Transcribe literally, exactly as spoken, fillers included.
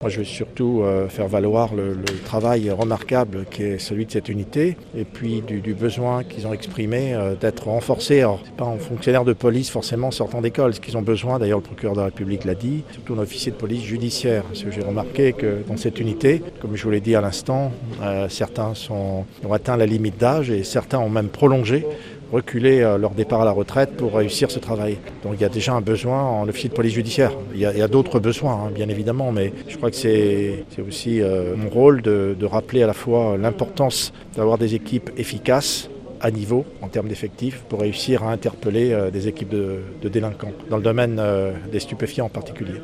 Moi, je vais surtout euh, faire valoir le, le travail remarquable qui est celui de cette unité et puis du, du besoin qu'ils ont exprimé euh, d'être renforcés. Alors, c'est pas un fonctionnaire de police forcément sortant d'école. Ce qu'ils ont besoin, d'ailleurs le procureur de la République l'a dit, surtout un officier de police judiciaire. Parce que j'ai remarqué que dans cette unité, comme je vous l'ai dit à l'instant, euh, certains sont, ont atteint la limite d'âge et certains ont même prolongé reculer leur départ à la retraite pour réussir ce travail. Donc il y a déjà un besoin en officier de police judiciaire. Il y a, il y a d'autres besoins, hein, bien évidemment, mais je crois que c'est, c'est aussi euh, mon rôle de, de rappeler à la fois l'importance d'avoir des équipes efficaces à niveau en termes d'effectifs pour réussir à interpeller euh, des équipes de, de délinquants, dans le domaine euh, des stupéfiants en particulier.